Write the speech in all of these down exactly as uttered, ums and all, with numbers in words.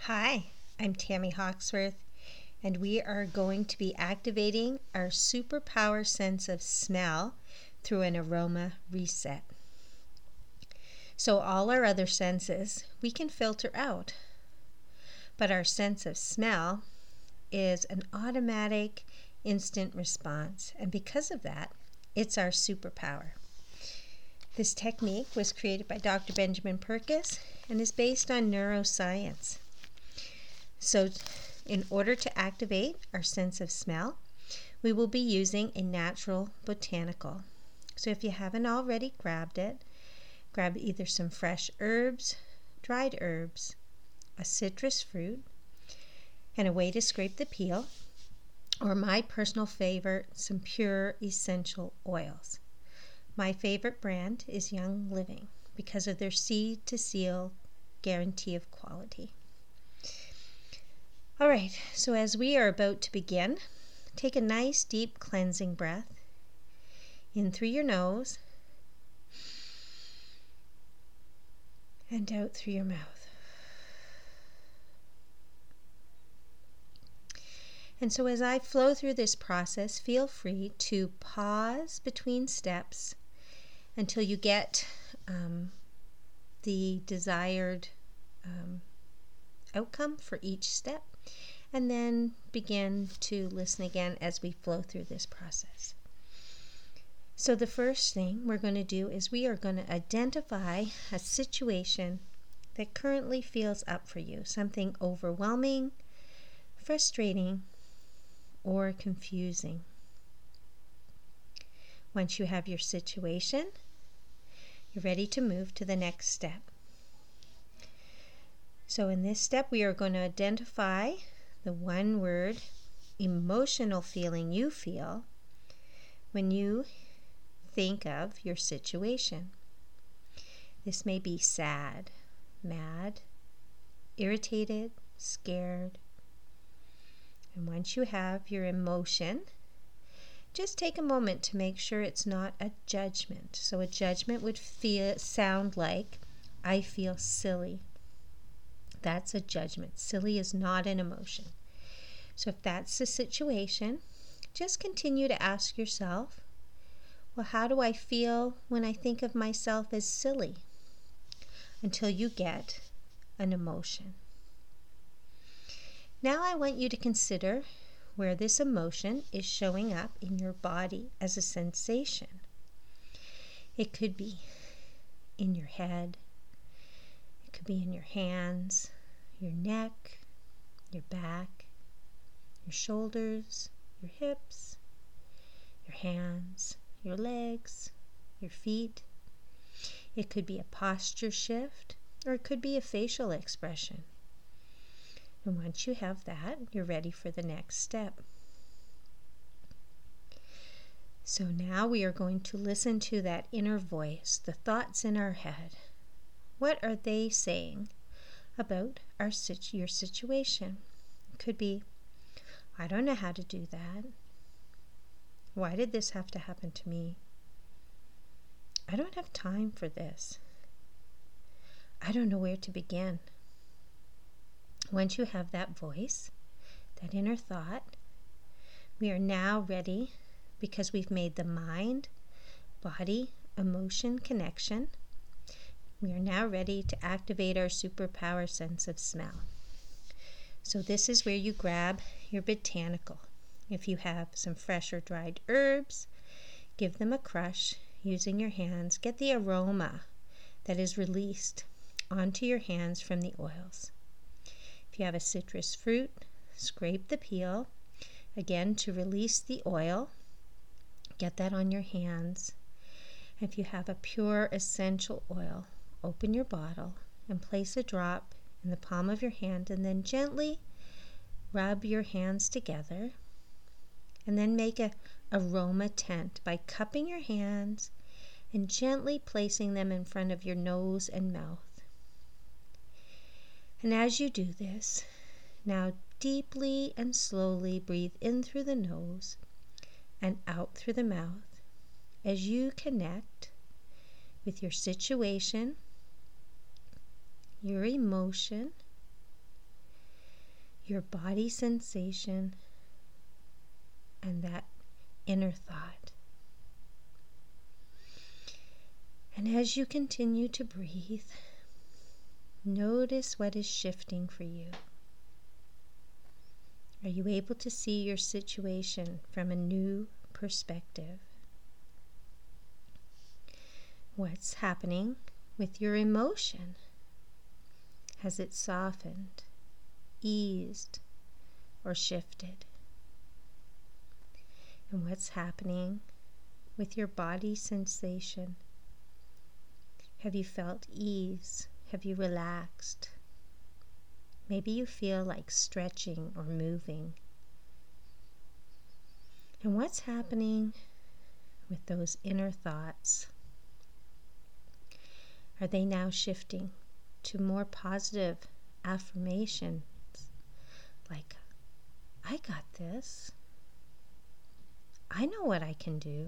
Hi, I'm Tammy Hawksworth, and we are going to be activating our superpower sense of smell through an aroma reset. So all our other senses we can filter out, but our sense of smell is an automatic, instant response, and because of that, it's our superpower. This technique was created by Doctor Benjamin Purkis and is based on neuroscience. So in order to activate our sense of smell, we will be using a natural botanical. So if you haven't already grabbed it, grab either some fresh herbs, dried herbs, a citrus fruit, and a way to scrape the peel, or my personal favorite, some pure essential oils. My favorite brand is Young Living because of their seed to seal guarantee of quality. All right, so as we are about to begin, take a nice deep cleansing breath in through your nose and out through your mouth. And so as I flow through this process, feel free to pause between steps until you get um, the desired um, outcome for each step, and then begin to listen again as we flow through this process. So the first thing we're going to do is we are going to identify a situation that currently feels up for you, something overwhelming, frustrating, or confusing. Once you have your situation, you're ready to move to the next step. So in this step, we are going to identify the one word emotional feeling you feel when you think of your situation. This may be sad, mad, irritated, scared. And once you have your emotion, just take a moment to make sure it's not a judgment. So a judgment would feel sound like, I feel silly. That's a judgment. Silly is not an emotion. So if that's the situation, just continue to ask yourself, well, how do I feel when I think of myself as silly? Until you get an emotion. Now I want you to consider where this emotion is showing up in your body as a sensation. It could be in your head. It could be in your hands, your neck, your back, your shoulders, your hips, your hands, your legs, your feet. It could be a posture shift, or it could be a facial expression. And once you have that, you're ready for the next step. So now we are going to listen to that inner voice, the thoughts in our head. What are they saying about our your situation? It could be, I don't know how to do that. Why did this have to happen to me? I don't have time for this. I don't know where to begin. Once you have that voice, that inner thought, we are now ready because we've made the mind, body, emotion connection. We are now ready to activate our superpower sense of smell. So this is where you grab your botanical. If you have some fresh or dried herbs, give them a crush using your hands. Get the aroma that is released onto your hands from the oils. If you have a citrus fruit, scrape the peel, again to release the oil. Get that on your hands. If you have a pure essential oil, open your bottle and place a drop in the palm of your hand, and then gently rub your hands together, and then make a aroma tent by cupping your hands and gently placing them in front of your nose and mouth. And as you do this, now deeply and slowly breathe in through the nose and out through the mouth as you connect with your situation, your emotion, your body sensation, and that inner thought. And as you continue to breathe, notice what is shifting for you. Are you able to see your situation from a new perspective? What's happening with your emotion? Has it softened, eased, or shifted? And what's happening with your body sensation? Have you felt ease? Have you relaxed? Maybe you feel like stretching or moving. And what's happening with those inner thoughts? Are they now shifting to more positive affirmations like, I got this. I know what I can do.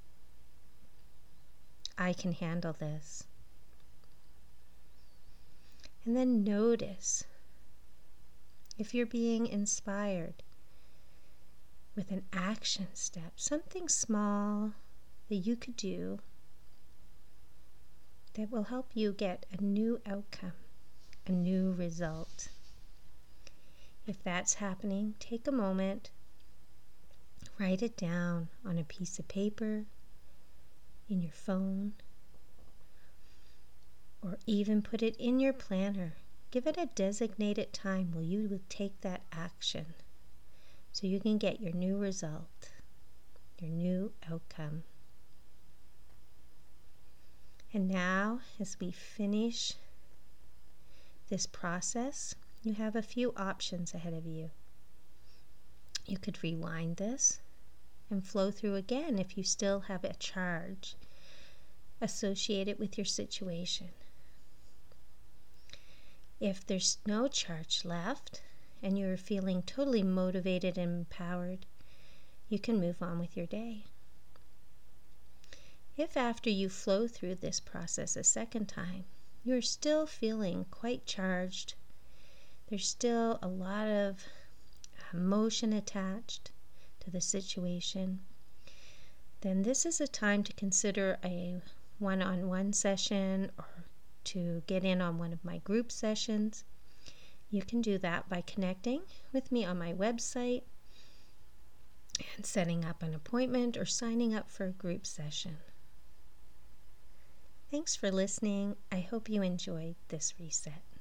I can handle this. And then notice if you're being inspired with an action step, something small that you could do that will help you get a new outcome, a new result. If that's happening, take a moment, write it down on a piece of paper, in your phone, or even put it in your planner. Give it a designated time where you will take that action so you can get your new result, your new outcome. And now, as we finish this process, you have a few options ahead of you. You could rewind this and flow through again if you still have a charge associated with your situation. If there's no charge left and you're feeling totally motivated and empowered, you can move on with your day. If after you flow through this process a second time, you're still feeling quite charged, there's still a lot of emotion attached to the situation, then this is a time to consider a one-on-one session or to get in on one of my group sessions. You can do that by connecting with me on my website and setting up an appointment or signing up for a group session. Thanks for listening. I hope you enjoyed this reset.